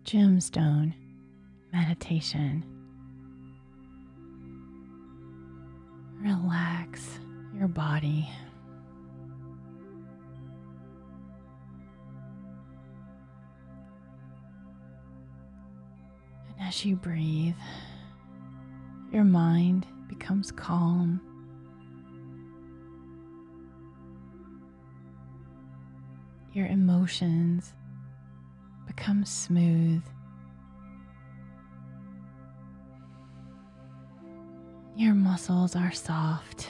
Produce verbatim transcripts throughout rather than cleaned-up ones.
gemstone meditation. Relax your body. And as you breathe, your mind becomes calm. Your emotions become smooth. Your muscles are soft.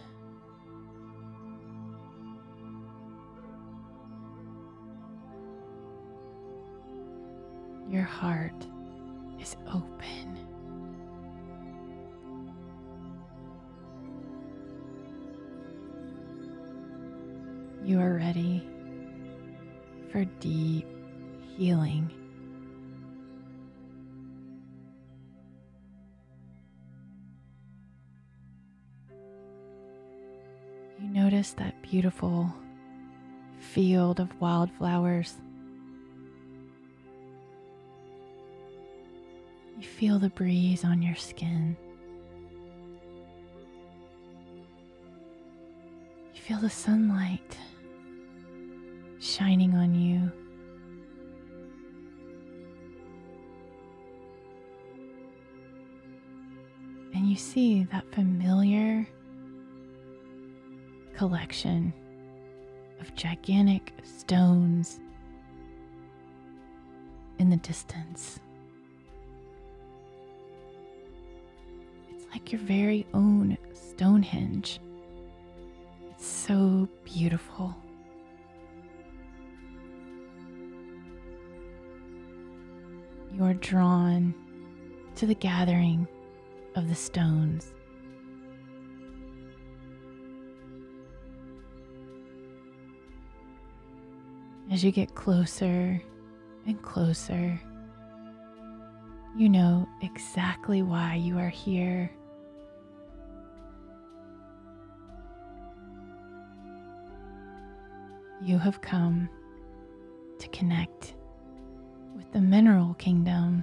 Your heart is open. You are ready for deep healing. You notice that beautiful field of wildflowers. You feel the breeze on your skin. You feel the sunlight shining on you. And you see that familiar collection of gigantic stones in the distance. It's like your very own Stonehenge. It's so beautiful. You are drawn to the gathering of the stones. As you get closer and closer, you know exactly why you are here. You have come to connect with the mineral kingdom.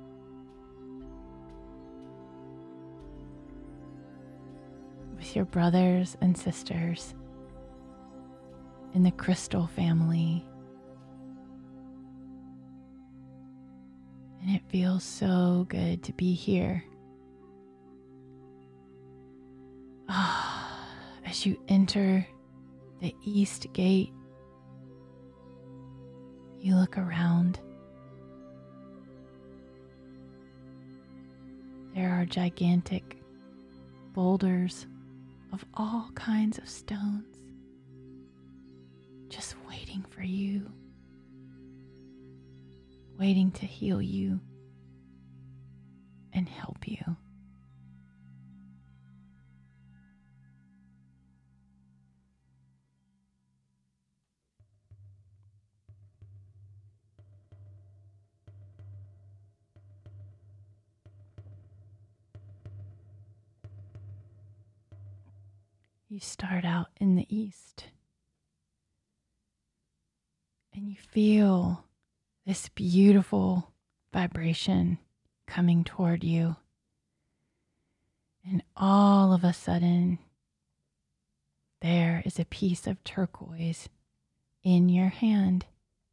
With your brothers and sisters in the crystal family. And it feels so good to be here. Ah, as you enter the east gate, you look around. There are gigantic boulders of all kinds of stones just waiting for you, waiting to heal you and help you. You start out in the east and you feel this beautiful vibration coming toward you. And all of a sudden, there is a piece of turquoise in your hand.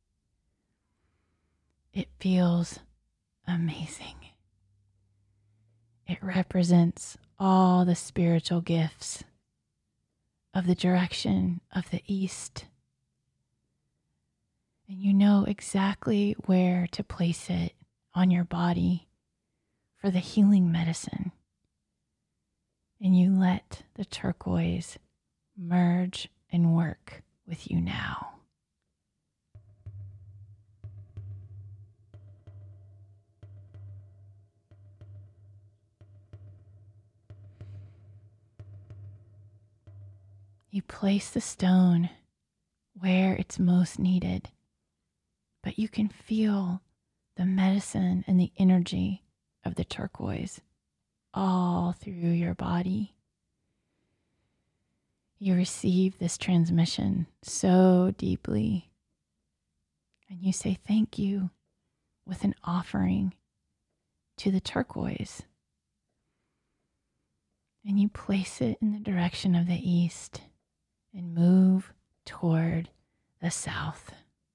It feels amazing. It represents all the spiritual gifts of the direction of the east. And you know exactly where to place it on your body for the healing medicine. And you let the turquoise merge and work with you now. You place the stone where it's most needed, but you can feel the medicine and the energy of the turquoise all through your body. You receive this transmission so deeply, and you say thank you with an offering to the turquoise. And you place it in the direction of the east and move toward the south.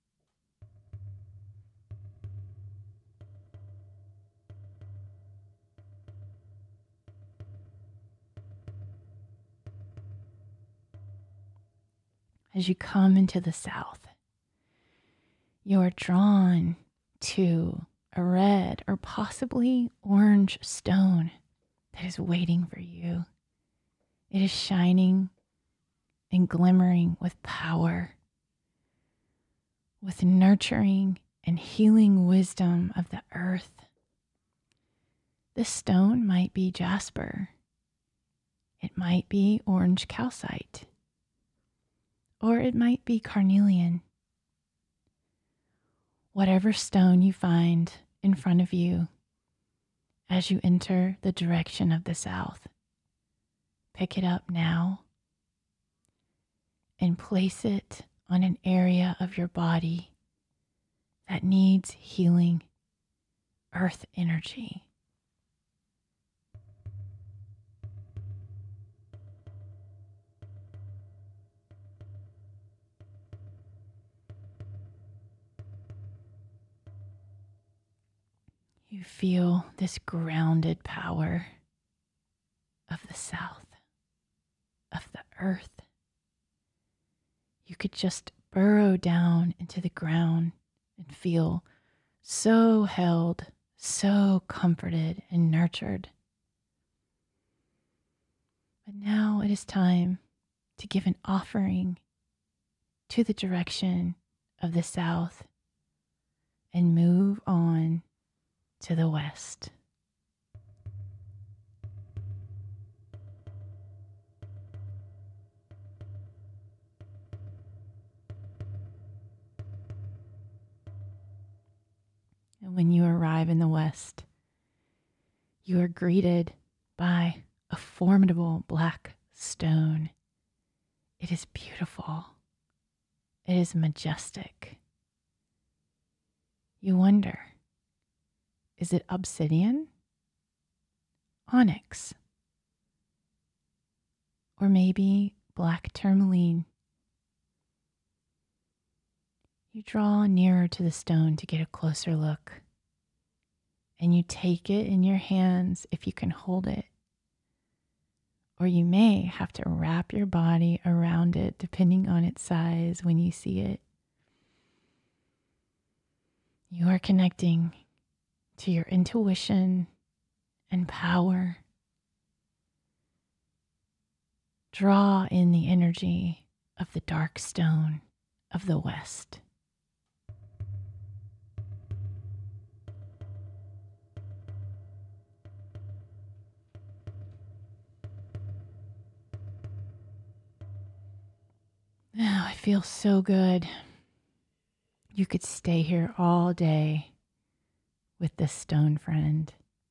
As you come into the south, you are drawn to a red or possibly orange stone that is waiting for you. It is shining and glimmering with power, with nurturing and healing wisdom of the earth. This stone might be jasper. It might be orange calcite. Or it might be carnelian. Whatever stone you find in front of you as you enter the direction of the south, pick it up now and place it on an area of your body that needs healing earth energy. You feel this grounded power of the south, of the earth. You could just burrow down into the ground and feel so held, so comforted and nurtured. But now it is time to give an offering to the direction of the south and move on to the west. And when you arrive in the west, you are greeted by a formidable black stone. It is beautiful. It is majestic. You wonder, is it obsidian, onyx, or maybe black tourmaline? You draw nearer to the stone to get a closer look, and you take it in your hands if you can hold it, or you may have to wrap your body around it depending on its size when you see it. You are connecting to your intuition and power. Draw in the energy of the dark stone of the west. Oh, I feel so good. You could stay here all day with this stone friend.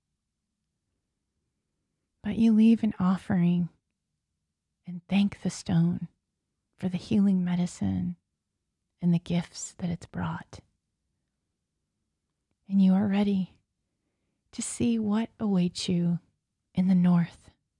But you leave an offering and thank the stone for the healing medicine and the gifts that it's brought. And you are ready to see what awaits you in the north.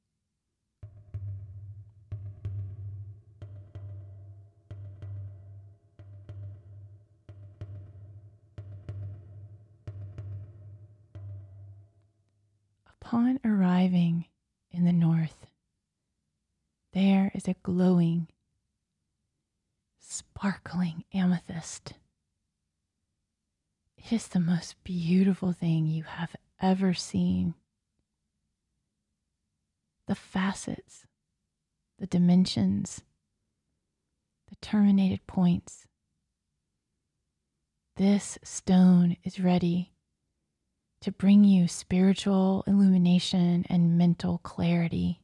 Upon arriving in the north, there is a glowing, sparkling amethyst. It is the most beautiful thing you have ever seen. The facets, the dimensions, the terminated points. This stone is ready to bring you spiritual illumination and mental clarity.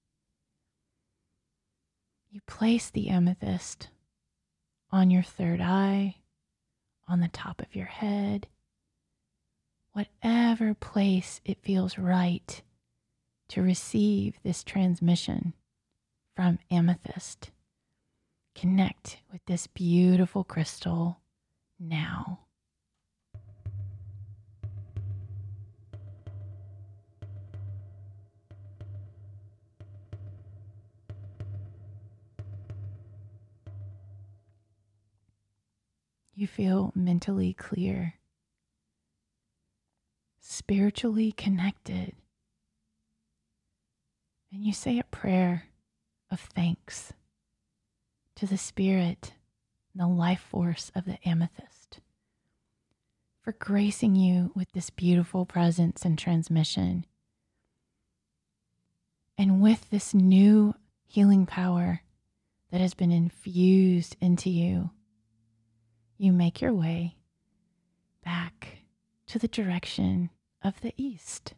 You place the amethyst on your third eye, on the top of your head, whatever place it feels right to receive this transmission from amethyst. Connect with this beautiful crystal now. you feel mentally clear, spiritually connected, and you say a prayer of thanks to the spirit and the life force of the amethyst for gracing you with this beautiful presence and transmission. And with this new healing power that has been infused into you, you make your way back to the direction of the east.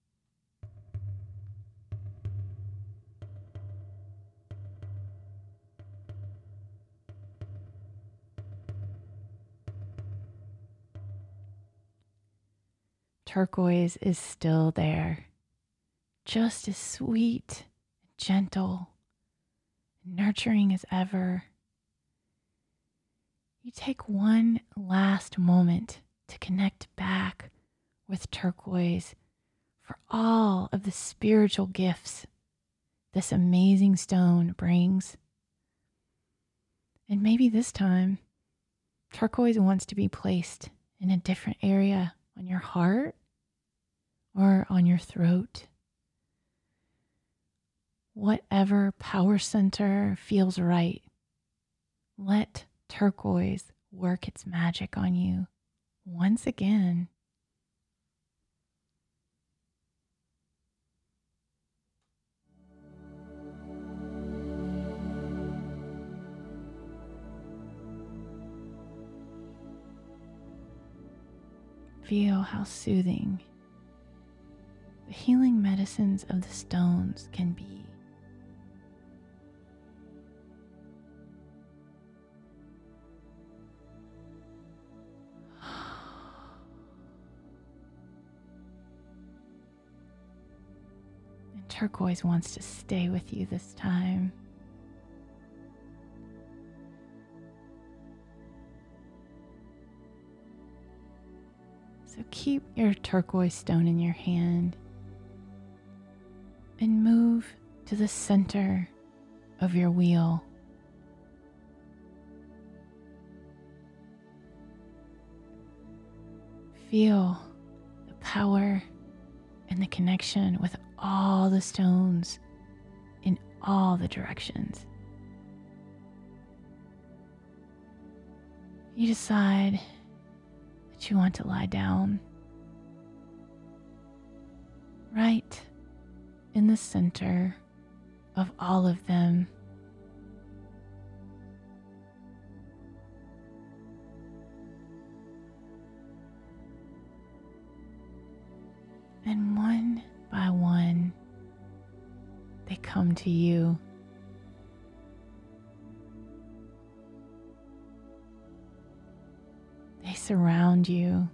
Turquoise is still there, just as sweet, gentle, nurturing as ever. You take one last moment to connect back with turquoise for all of the spiritual gifts this amazing stone brings. And maybe this time, turquoise wants to be placed in a different area on your heart or on your throat. Whatever power center feels right, let turquoise work its magic on you once again. Feel how soothing the healing medicines of the stones can be. And turquoise wants to stay with you this time. So keep your turquoise stone in your hand and move to the center of your wheel. Feel the power and the connection with all the stones in all the directions. You decide that you want to lie down right in the center of all of them. And one by one, they come to you. They surround you.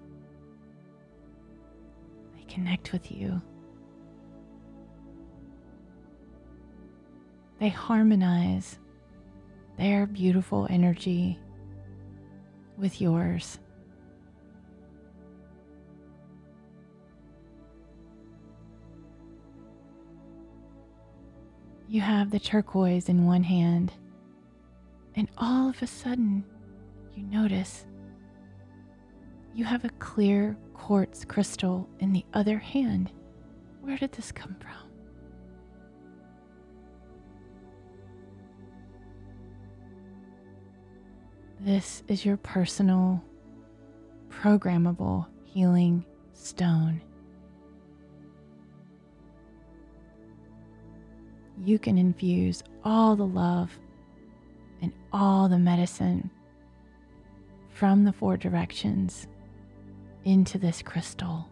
They connect with you. They harmonize their beautiful energy with yours. You have the turquoise in one hand, and all of a sudden, you notice you have a clear quartz crystal in the other hand. Where did this come from? This is your personal, programmable healing stone. You can infuse all the love and all the medicine from the four directions into this crystal.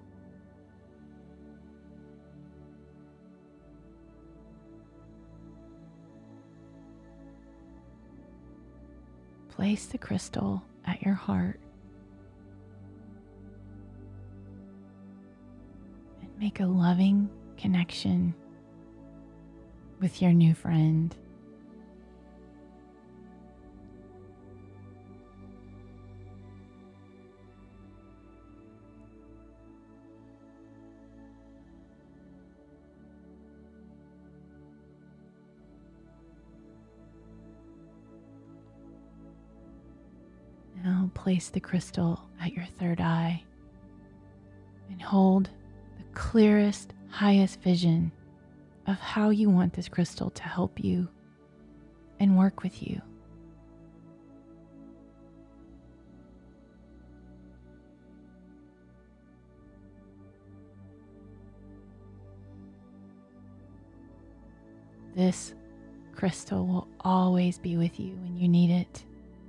Place the crystal at your heart and make a loving connection with your new friend. Now place the crystal at your third eye and hold the clearest, highest vision of how you want this crystal to help you and work with you. This crystal will always be with you when you need it.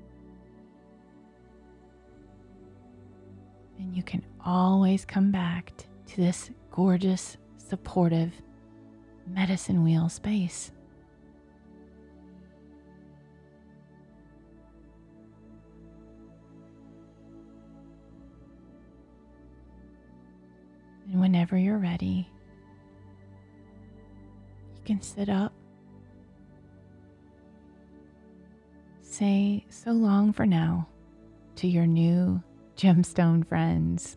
And you can always come back to this gorgeous, supportive medicine wheel space. And whenever you're ready, you can sit up, say so long for now to your new gemstone friends.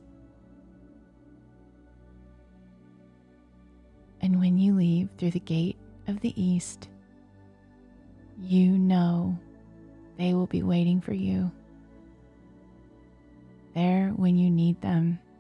And when you leave through the gate of the east, you know they will be waiting for you there when you need them